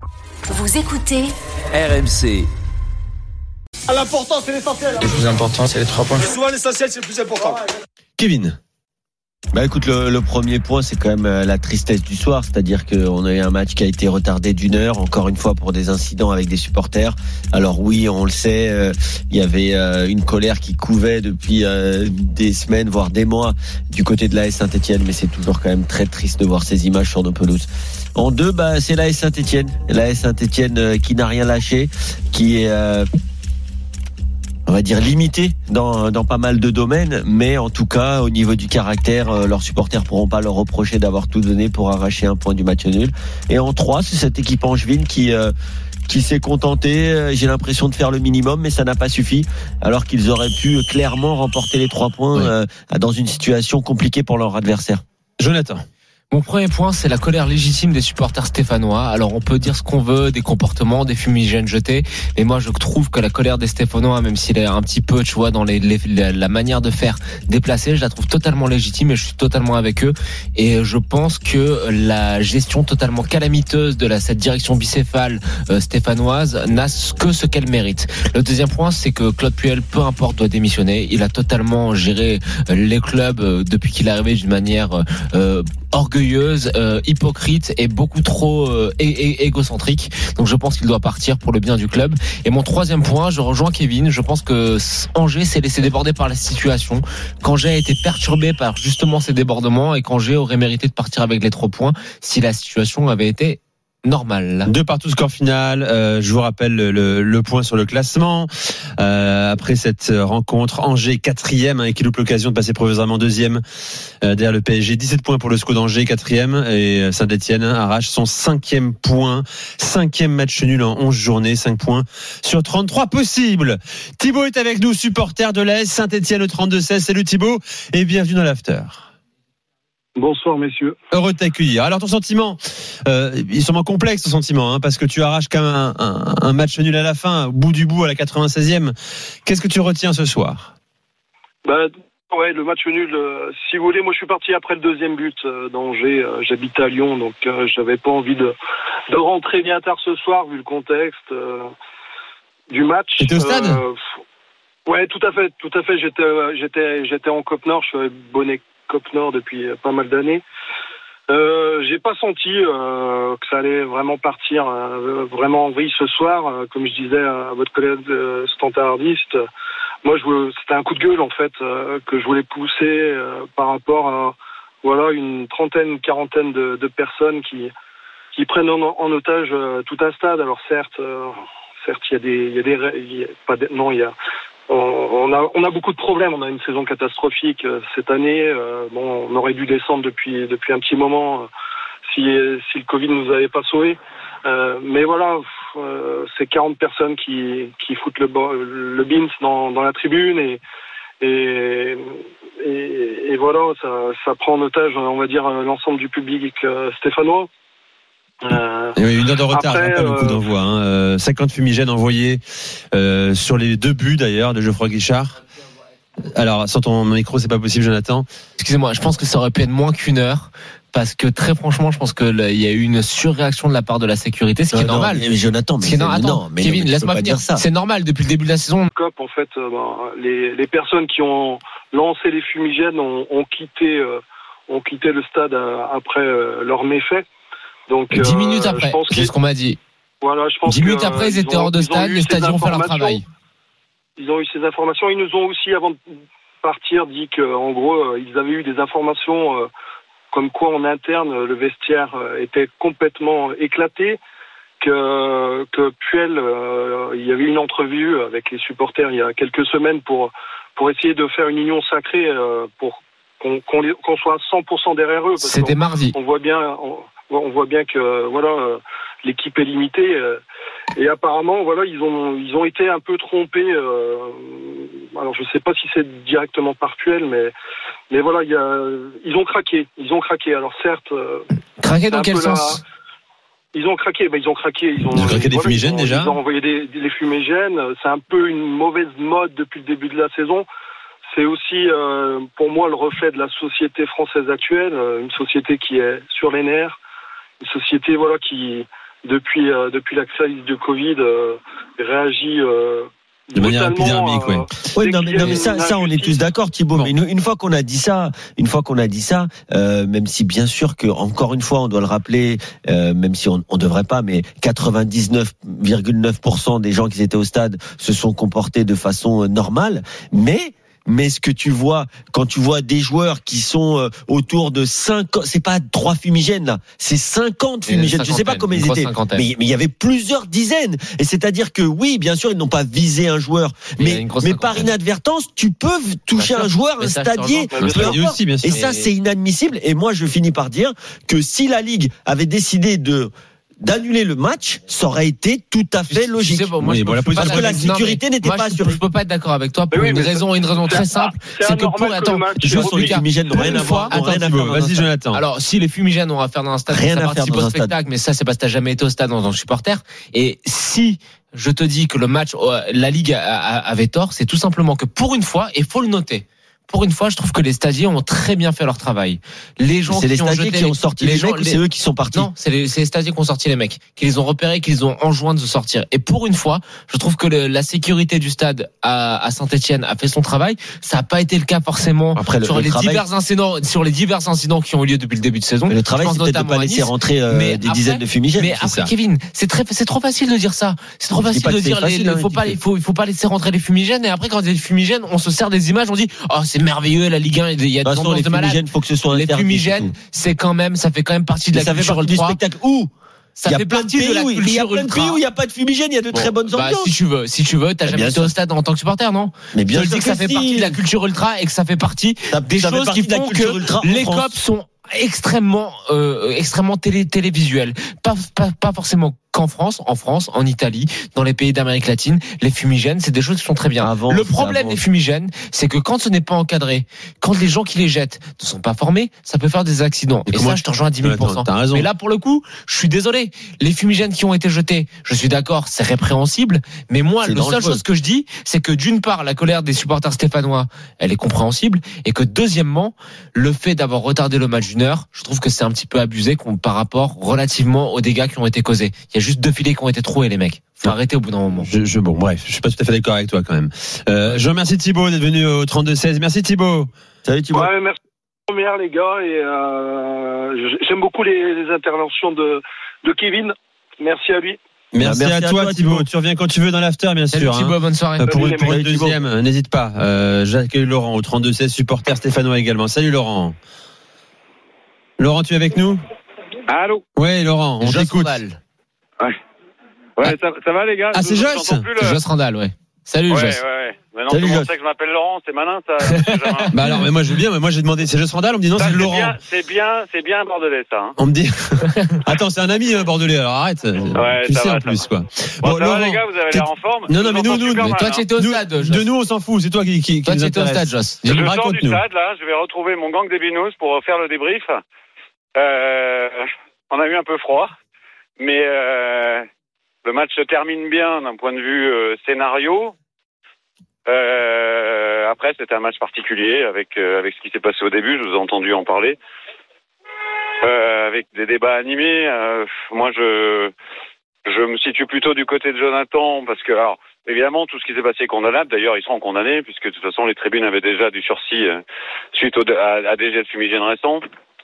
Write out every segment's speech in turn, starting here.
Vous écoutez RMC. L'important, c'est l'essentiel. Le plus important, c'est les 3 points. Souvent, l'essentiel, c'est le plus important. Kevin. Écoute, le premier point, c'est quand même la tristesse du soir, c'est-à-dire qu'on a eu un match qui a été retardé d'1 heure, encore une fois pour des incidents avec des supporters. Alors oui, on le sait, il y avait une colère qui couvait depuis des semaines, voire des mois, du côté de l'AS Saint-Etienne, mais c'est toujours quand même très triste de voir ces images sur nos pelouses. En deux, c'est l'AS Saint-Etienne. L'AS Saint-Etienne qui n'a rien lâché, qui est... on va dire limité dans pas mal de domaines, mais en tout cas au niveau du caractère, leurs supporters pourront pas leur reprocher d'avoir tout donné pour arracher un point du match nul. Et en 3, c'est cette équipe angevine qui s'est contentée, j'ai l'impression, de faire le minimum, mais ça n'a pas suffi, alors qu'ils auraient pu clairement remporter les 3 points dans une situation compliquée pour leur adversaire. Jonathan. Mon premier point, c'est la colère légitime des supporters stéphanois. Alors, on peut dire ce qu'on veut, des comportements, des fumigènes jetés, mais moi, je trouve que la colère des Stéphanois, même s'il est un petit peu, tu vois, dans la manière de faire déplacée, je la trouve totalement légitime et je suis totalement avec eux. Et je pense que la gestion totalement calamiteuse de cette direction bicéphale stéphanoise n'a que ce qu'elle mérite. Le deuxième point, c'est que Claude Puel, peu importe, doit démissionner. Il a totalement géré les clubs depuis qu'il est arrivé d'une manière orgueilleuse, hypocrite et beaucoup trop égocentrique. Donc je pense qu'il doit partir pour le bien du club. Et mon troisième point, je rejoins Kevin, je pense que Angers s'est laissé déborder par la situation, qu'Angers a été perturbé par justement ces débordements et qu'Angers aurait mérité de partir avec les 3 points si la situation avait été normal. 2-2 score final. Je vous rappelle le point sur le classement. Après cette rencontre, Angers 4e, qui loupe l'occasion de passer provisoirement 2e derrière le PSG. 17 points pour le SCO d'Angers, 4e, et Saint-Etienne arrache son 5e point. 5e match nul en 11 journées, 5 points sur 33 possibles. Thibaut est avec nous, supporter de l'AS Saint-Etienne au 32-16. Salut Thibaut et bienvenue dans l'After. Bonsoir messieurs. Heureux de t'accueillir. Alors ton sentiment, il est sûrement complexe ton sentiment, parce que tu arraches quand même un match nul à la fin, au bout du bout à la 96e. Qu'est-ce que tu retiens ce soir ? Le match nul, si vous voulez, moi je suis parti après le 2e but d'Angers. J'habite à Lyon, donc j'avais pas envie de rentrer bien tard ce soir vu le contexte du match. T'étais au stade ? Ouais, tout à fait. J'étais en Côte Nord, je suis bonnet Côte Nord depuis pas mal d'années. J'ai pas senti que ça allait vraiment partir vraiment en vrille ce soir. Comme je disais à votre collègue standardiste, moi c'était un coup de gueule en fait que je voulais pousser par rapport à une quarantaine de personnes qui prennent en otage tout un stade. Alors certes on a beaucoup de problèmes. On a une saison catastrophique cette année. On aurait dû descendre depuis un petit moment si le Covid nous avait pas sauvés. Mais voilà, c'est 40 personnes qui foutent le bins dans la tribune et voilà, ça prend en otage, on va dire, l'ensemble du public stéphanois. Oui, 1 heure de retard, pas le coup d'envoi. 50 fumigènes envoyés sur les 2 buts d'ailleurs de Geoffroy Guichard. Alors, sans ton micro, c'est pas possible, Jonathan. Excusez-moi, je pense que ça aurait pu être moins qu'1 heure. Parce que très franchement, je pense qu'il y a eu une surréaction de la part de la sécurité, ce qui est normal. Mais Jonathan, Kevin, laisse-moi finir. C'est normal depuis le début de la saison. En fait, les personnes qui ont lancé les fumigènes ont quitté le stade après leur méfait. Donc, 10 minutes après, c'est ce qu'on m'a dit. Voilà, je pense 10 minutes après, ils étaient hors de stade, les stadions ont fait leur travail. Ils ont eu ces informations. Ils nous ont aussi, avant de partir, dit qu'en gros, ils avaient eu des informations comme quoi en interne, le vestiaire était complètement éclaté, que Puel, il y avait une entrevue avec les supporters il y a quelques semaines pour essayer de faire une union sacrée pour qu'on soit à 100% derrière eux. C'était mardi. On voit bien que l'équipe est limitée et apparemment ils ont été un peu trompés. Alors je sais pas si c'est directement par Puel, mais voilà, ils ont craqué. Alors certes. Craqué dans quel sens ? Ils ont craqué. Ils ont craqué des fumigènes déjà. Ils ont envoyé des fumigènes. C'est un peu une mauvaise mode depuis le début de la saison. C'est aussi, pour moi, le reflet de la société française actuelle, une société qui est sur les nerfs, une société qui depuis la crise du Covid, réagit de manière épidermique, ouais. Oui, non, mais ça, on est tous d'accord, Thibaut. Bon. Mais une fois qu'on a dit ça, même si bien sûr que, encore une fois, on doit le rappeler, même si on devrait pas, mais 99,9% des gens qui étaient au stade se sont comportés de façon normale. Mais ce que tu vois, quand tu vois des joueurs qui sont autour de 50, c'est pas 3 fumigènes là, c'est 50 fumigènes. Je sais pas combien ils étaient, mais il y avait plusieurs dizaines. Et c'est-à-dire que oui, bien sûr, ils n'ont pas visé un joueur, mais par inadvertance, tu peux toucher un joueur, un stadier, peu importe. Aussi, bien sûr. Et ça, c'est inadmissible. Et moi, je finis par dire que si la Ligue avait décidé d'annuler le match, ça aurait été tout à fait logique. Parce que la sécurité n'était pas assurée. Je peux pas être d'accord avec toi pour une raison très simple, c'est que pour les fumigènes n'ont rien à voir. Vas-y, Jonathan. Alors, si les fumigènes ont à faire dans un stade, ça participe au spectacle, mais ça, c'est parce que t'as jamais été au stade en tant que supporter. Et si je te dis que le match, la Ligue avait tort, c'est tout simplement que pour une fois, et faut le noter, pour une fois, je trouve que les stadiers ont très bien fait leur travail. Les gens c'est les stadiers qui ont sorti les mecs ou c'est eux qui sont partis? Non, c'est les stadiers qui ont sorti les mecs, qui les ont repérés, qui les ont enjoints de sortir. Et pour une fois, je trouve que la sécurité du stade à Saint-Etienne a fait son travail. Ça n'a pas été le cas forcément sur les divers incidents qui ont eu lieu depuis le début de saison. Mais le travail, c'est peut-être de pas laisser rentrer des dizaines de fumigènes. Mais après, Kevin, c'est trop facile de dire ça. C'est trop facile de dire il faut pas laisser rentrer les fumigènes. Et après, quand il y a des fumigènes, on se sert des images, on dit c'est merveilleux la Ligue 1, il y a des ambiances de malades. Faut que ce soit les fumigènes, c'est quand même, ça fait quand même partie de la culture ultra. Du spectacle où ça fait partie de la culture ultra. Il y a plein de pays où il n'y a pas de fumigène, il y a de très bonnes ambiances. Si tu veux, t'as jamais été au stade en tant que supporter, non? Mais bien sûr, je dis que ça fait partie de la culture ultra et que ça fait partie des choses qui font que les COP sont extrêmement télévisuels. Pas forcément qu'en France, en Italie, dans les pays d'Amérique latine, les fumigènes, c'est des choses qui sont très bien. Le problème des fumigènes, c'est que quand ce n'est pas encadré, quand les gens qui les jettent ne sont pas formés, ça peut faire des accidents. Et ça, je te rejoins à 10 000%. T'as raison. Mais là, pour le coup, je suis désolé. Les fumigènes qui ont été jetés, je suis d'accord, c'est répréhensible. Mais moi, la seule chose que je dis, c'est que d'une part, la colère des supporters stéphanois, elle est compréhensible. Et que deuxièmement, le fait d'avoir retardé le match d'une heure, je trouve que c'est un petit peu abusé par rapport relativement aux dégâts qui ont été causés. Il y a juste 2 filets qui ont été troués, les mecs. Faut arrêter au bout d'un moment. Bref, je suis pas tout à fait d'accord avec toi quand même. Je remercie Thibaut d'être venu au 32-16. Merci Thibaut. Salut Thibaut. Ouais, merci première les gars et j'aime beaucoup les interventions de Kevin. Merci à lui. Merci à toi Thibaut. Tu reviens quand tu veux dans l'after, bien sûr. Thibaut, bonne soirée. Pour une deuxième, n'hésite pas. J'accueille Laurent au 32-16, supporter stéphanois également. Salut Laurent. Laurent, tu es avec nous? Allô? Ouais, Laurent, on t'écoute. Ouais, ça va les gars? Ah, c'est Joss? C'est Joss Randall, ouais. Salut Joss. Ouais. Maintenant, tout le monde sait que je m'appelle Laurent, c'est malin ça. Bah alors, mais moi je veux bien, mais moi j'ai demandé, c'est Joss Randall, on me dit non, c'est Laurent. C'est bien bordelais ça. Hein. On me dit, attends, c'est un ami bordelais, alors arrête. Ouais, tu ça sais va, en plus, quoi. Bon, Laurent, les gars, vous avez l'air en forme. Non, mais nous, toi tu étais au stade. De nous, on s'en fout, c'est toi qui toi, nous tu étais au stade, intéresse. Joss. Je sors du stade là, je vais retrouver mon gang des binous pour faire le débrief. On a eu un peu froid, mais le match se termine bien d'un point de vue scénario. Après, c'était un match particulier avec ce qui s'est passé au début. Je vous ai entendu en parler. Avec des débats animés. Moi, je me situe plutôt du côté de Jonathan parce que, alors, évidemment, tout ce qui s'est passé est condamnable. D'ailleurs, ils seront condamnés puisque de toute façon, les tribunes avaient déjà du sursis suite à des jets de fumigène récents.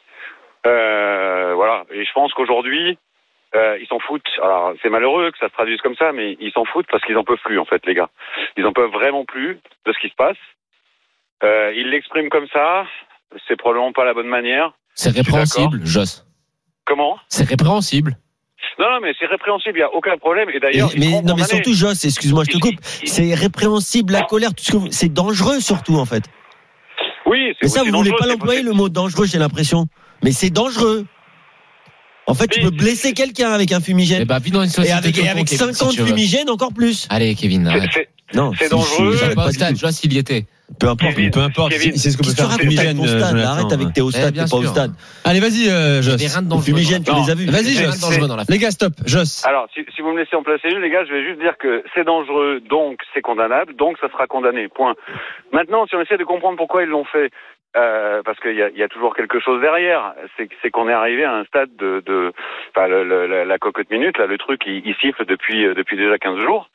Voilà. Et je pense qu'aujourd'hui, ils s'en foutent. Alors, c'est malheureux que ça se traduise comme ça, mais ils s'en foutent parce qu'ils en peuvent plus, en fait, les gars. Ils en peuvent vraiment plus de ce qui se passe. Ils l'expriment comme ça. C'est probablement pas la bonne manière. C'est répréhensible, Joss. Comment? C'est répréhensible. Non, mais c'est répréhensible, il n'y a aucun problème. Et d'ailleurs, mais surtout, Joss, excuse-moi, je te coupe. C'est répréhensible, la colère, tout ce que c'est dangereux, surtout, en fait. Oui, mais ça, vous voulez pas l'employer, le mot dangereux, j'ai l'impression. Mais c'est dangereux. En fait, tu peux blesser quelqu'un avec un fumigène. Et avec 50 fumigènes, encore plus. Allez, Kevin, arrête. Non, c'est dangereux. Pas au stade, Joss, il y était. Peu importe. C'est ce que peut faire un fumigène. Arrête avec t'es au stade, t'es pas au stade. Allez, vas-y, Joss. Les fumigènes, tu les as vus. Vas-y, Joss. Les gars, stop. Joss. Alors, si vous me laissez en placer une, les gars, je vais juste dire que c'est dangereux, donc c'est condamnable, donc ça sera condamné. Point. Maintenant, si on essaie de comprendre pourquoi ils l'ont fait, parce qu'il y a toujours quelque chose derrière. C'est qu'on est arrivé à un stade la cocotte minute, là, le truc, il siffle depuis déjà 15 jours.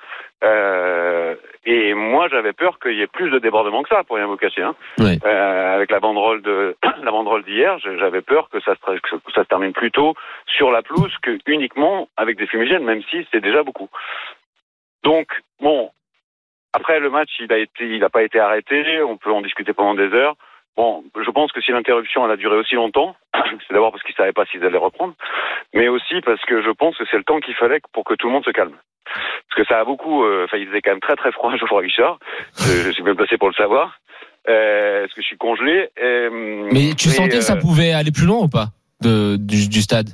Et moi, j'avais peur qu'il y ait plus de débordements que ça, pour rien vous cacher. Hein. Oui. Avec la banderole d'hier, j'avais peur que ça se termine plus tôt sur la pelouse que uniquement avec des fumigènes, même si c'est déjà beaucoup. Donc, bon, après le match, il a pas été arrêté. On peut en discuter pendant des heures. Bon, je pense que si l'interruption elle a duré aussi longtemps, c'est d'abord parce qu'ils savaient pas s'ils allaient reprendre, mais aussi parce que je pense que c'est le temps qu'il fallait pour que tout le monde se calme. Parce que ça a beaucoup, il faisait quand même très très froid à Geoffroy Guichard. Je suis bien placé pour le savoir. Parce que je suis congelé. Mais tu sentais que ça pouvait aller plus loin ou pas du stade?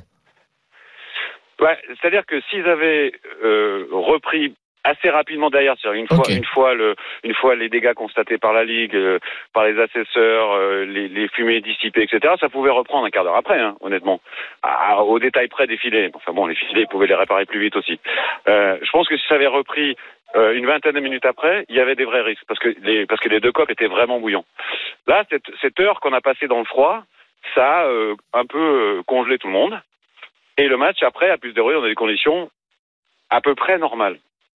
Ouais, c'est-à-dire que s'ils avaient repris assez rapidement derrière, c'est-à-dire une fois les dégâts constatés par la Ligue, par les assesseurs, les fumées dissipées, etc., ça pouvait reprendre un quart d'heure après, hein, honnêtement. Au détail près des filets. Enfin bon, les filets, ils pouvaient les réparer plus vite aussi. Je pense que si ça avait repris une vingtaine de minutes après, il y avait des vrais risques, parce que les deux copes étaient vraiment bouillants. Là, cette heure qu'on a passée dans le froid, ça a un peu congelé tout le monde. Et le match, après, a pu se dérouler dans des conditions à peu près normales.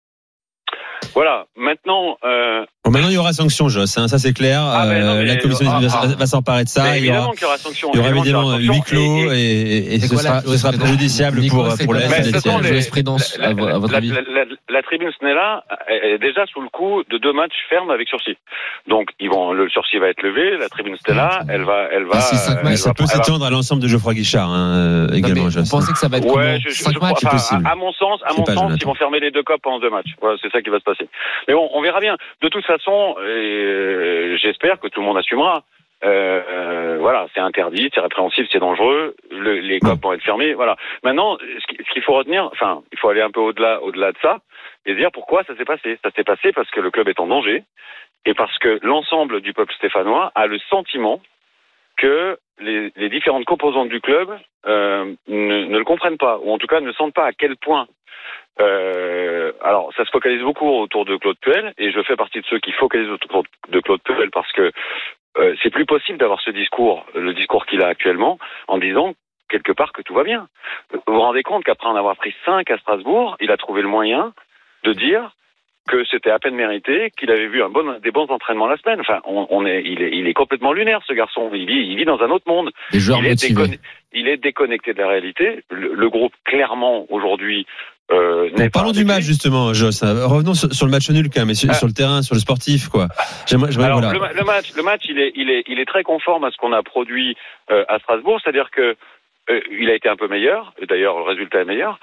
Voilà, maintenant... Bon, maintenant, il y aura sanction, Joss, hein, ça c'est clair. La commission va s'emparer de ça. Il y aura sanction. Il y aura évidemment huis clos et ce sera préjudiciable pour la jurisprudence, à votre avis. La tribune Snella est déjà sous le coup de 2 matchs fermes avec sursis. Donc, le sursis va être levé, la tribune Snella, elle va. Ça peut s'étendre à l'ensemble de Geoffroy Guichard, également, Joss. Vous pensez que ça va être 5 matchs? C'est possible. À mon sens, ils vont fermer les 2 copes pendant 2 matchs. Voilà, c'est ça qui va se passer. Mais bon, on verra bien. De toute façon, j'espère que tout le monde assumera. Voilà, c'est interdit, c'est répréhensible, c'est dangereux. Les copes vont être fermés. Voilà. Maintenant, ce qu'il faut retenir, il faut aller un peu au-delà de ça et dire pourquoi ça s'est passé. Ça s'est passé parce que le club est en danger et parce que l'ensemble du peuple stéphanois a le sentiment que les différentes composantes du club ne le comprennent pas, ou en tout cas ne sentent pas à quel point. Alors, ça se focalise beaucoup autour de Claude Puel, et je fais partie de ceux qui focalisent autour de Claude Puel parce que c'est plus possible d'avoir le discours qu'il a actuellement, en disant quelque part que tout va bien. Vous vous rendez compte qu'après en avoir pris 5 à Strasbourg, il a trouvé le moyen de dire que c'était à peine mérité, qu'il avait vu des bons entraînements la semaine. Enfin, il est complètement lunaire, ce garçon. Il vit dans un autre monde. Il est déconnecté de la réalité. Le groupe, clairement, aujourd'hui, parlons du match, justement, Joss. Revenons sur le match nul, quand même, mais sur le terrain, sur le sportif, quoi. Alors, voilà. le match, il est très conforme à ce qu'on a produit à Strasbourg, c'est-à-dire que il a été un peu meilleur, et d'ailleurs, le résultat est meilleur.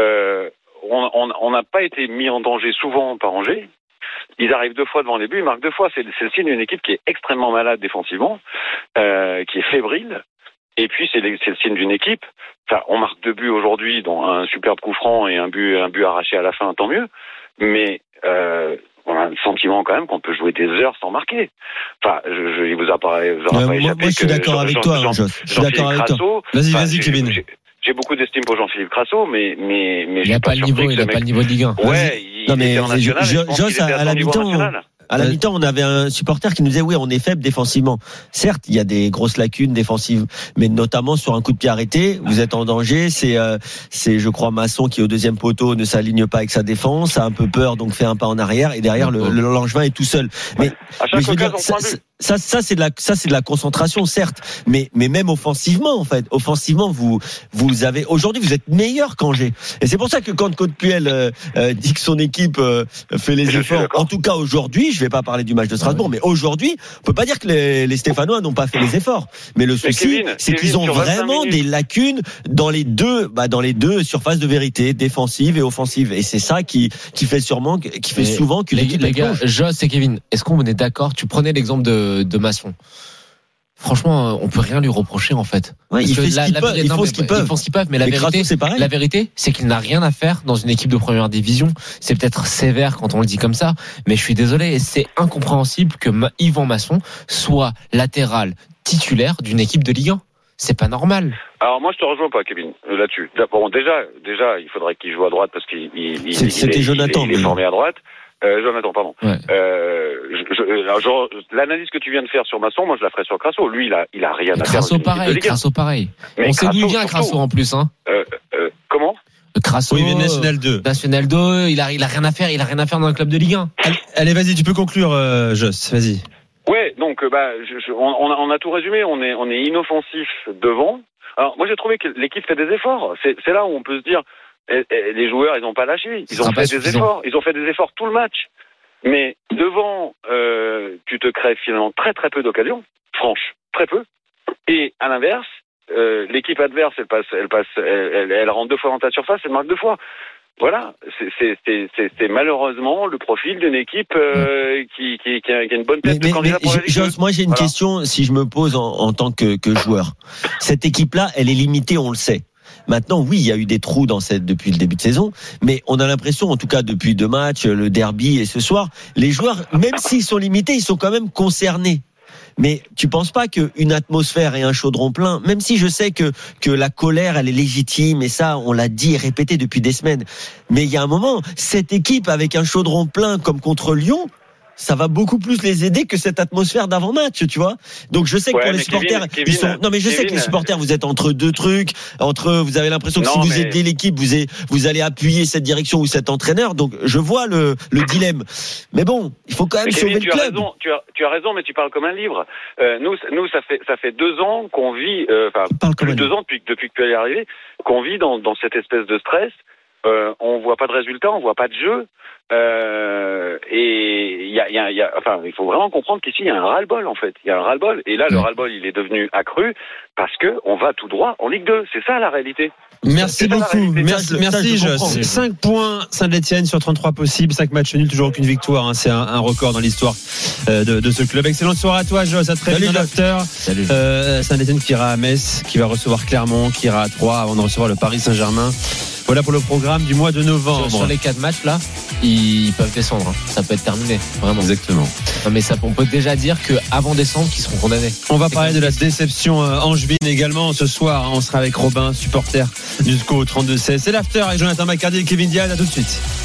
On n'a pas été mis en danger souvent par Angers. Ils arrivent 2 fois devant les buts, ils marquent 2 fois. C'est le signe d'une équipe qui est extrêmement malade défensivement, qui est fébrile. Et puis c'est le signe d'une équipe. Enfin, on marque 2 buts aujourd'hui, dont un superbe coup franc et un but arraché à la fin, tant mieux. Mais on a le sentiment quand même qu'on peut jouer des heures sans marquer. Enfin, il vous a pas échappé. Moi, je suis d'accord avec toi, Joss. Je suis d'accord avec toi. Vas-y, Kevin. J'ai beaucoup d'estime pour Jean-Philippe Crasso, mais il n'a pas le niveau de Ligue 1. Ouais, Joss, à la mi-temps, on avait un supporter qui nous disait oui, on est faible défensivement. Certes, il y a des grosses lacunes défensives, mais notamment sur un coup de pied arrêté, vous êtes en danger. C'est je crois Masson qui au 2e poteau ne s'aligne pas avec sa défense, a un peu peur, donc fait un pas en arrière, et derrière le Langevin est tout seul. Mais je veux dire, ça c'est de la concentration, certes, mais même offensivement, en fait, vous avez aujourd'hui, vous êtes meilleur qu'Angers, et c'est pour ça que quand Claude Puel dit que son équipe fait les efforts, en tout cas aujourd'hui, je vais pas parler du match de Strasbourg, mais aujourd'hui, on peut pas dire que les Stéphanois n'ont pas fait les efforts, mais le souci, c'est qu'ils ont vraiment des lacunes dans les deux surfaces de vérité, défensive et offensive, et c'est ça qui fait souvent que l'équipe les gars, Joss et Kevin, est-ce qu'on est d'accord? Tu prenais l'exemple de Masson. Franchement, on peut rien lui reprocher, en fait. Ouais, ils font ce qu'ils peuvent. Mais la vérité, c'est qu'il n'a rien à faire dans une équipe de première division. C'est peut-être sévère quand on le dit comme ça, mais je suis désolé, c'est incompréhensible que Yvan Masson soit latéral titulaire d'une équipe de Ligue 1. C'est pas normal. Alors moi je te rejoins pas, Kevin, là-dessus. Bon, déjà il faudrait qu'il joue à droite parce qu'il est formé à droite. Jonathan, pardon. Ouais. L'analyse que tu viens de faire sur Masson, moi je la ferai sur Crasso. Lui, il a rien à faire. Crasso pareil. Mais On sait d'où il vient surtout. Crasso en plus, hein. Comment? Crasso. Oui, il est National 2. National 2, il a rien à faire dans le club de Ligue 1. Allez, vas-y, tu peux conclure, Joss, vas-y. Ouais, donc on a tout résumé. On est inoffensif devant. Alors moi j'ai trouvé que l'équipe fait des efforts. C'est là où on peut se dire les joueurs ils n'ont pas lâché. Ils ont fait des efforts. Ils ont fait des efforts tout le match. Mais devant, tu te crées finalement très très peu d'occasions, franches, très peu. Et à l'inverse, l'équipe adverse, elle rentre 2 fois dans ta surface, elle marque 2 fois. Voilà, c'est malheureusement le profil d'une équipe qui a une bonne tête de candidat pour la Ligue 2. Moi j'ai une question, si je me pose en tant que joueur. Cette équipe-là, elle est limitée, on le sait. Maintenant, oui, il y a eu des trous depuis le début de saison, mais on a l'impression, en tout cas depuis 2 matchs, le derby et ce soir, les joueurs, même s'ils sont limités, ils sont quand même concernés. Mais tu penses pas qu'une atmosphère et un chaudron plein, même si je sais que la colère elle est légitime et ça on l'a dit et répété depuis des semaines, mais il y a un moment, cette équipe avec un chaudron plein comme contre Lyon, ça va beaucoup plus les aider que cette atmosphère d'avant-match, tu vois. Donc je sais que pour les supporters, ils sont. Non mais je sais que les supporters, vous êtes entre 2 trucs, vous avez l'impression que si vous aidez l'équipe, vous allez appuyer cette direction ou cet entraîneur. Donc je vois le dilemme. Mais bon, il faut quand même sauver le club. Tu as raison, mais tu parles comme un livre. Nous, ça fait 2 ans qu'on vit, plus de 2 ans depuis que tu es arrivé, qu'on vit dans cette espèce de stress. On voit pas de résultats, on voit pas de jeu. Et il faut vraiment comprendre qu'ici il y a un ras-le-bol en fait. Il y a un ras-le-bol et là le ras-le-bol il est devenu accru parce que on va tout droit en Ligue 2. C'est ça la réalité. Merci beaucoup. Merci Joss. 5 points Saint-Etienne sur 33 possibles, 5 matchs nuls, toujours aucune victoire. Hein. C'est un record dans l'histoire de ce club. Excellente soirée à toi Joss. À très vite dans l'after. Saint-Etienne qui ira à Metz, qui va recevoir Clermont, qui ira à Troyes avant de recevoir le Paris Saint-Germain. Voilà pour le programme du mois de novembre. Sur les 4 matchs là, ils peuvent descendre. Hein. Ça peut être terminé, vraiment. Exactement. Non, mais ça, on peut déjà dire qu'avant décembre, qu'ils seront condamnés. On va parler de la déception angevine également ce soir. On sera avec Robin, supporter du SCO 32-16. C'est l'after avec Jonathan Macardy et Kevin Diaz. À tout de suite.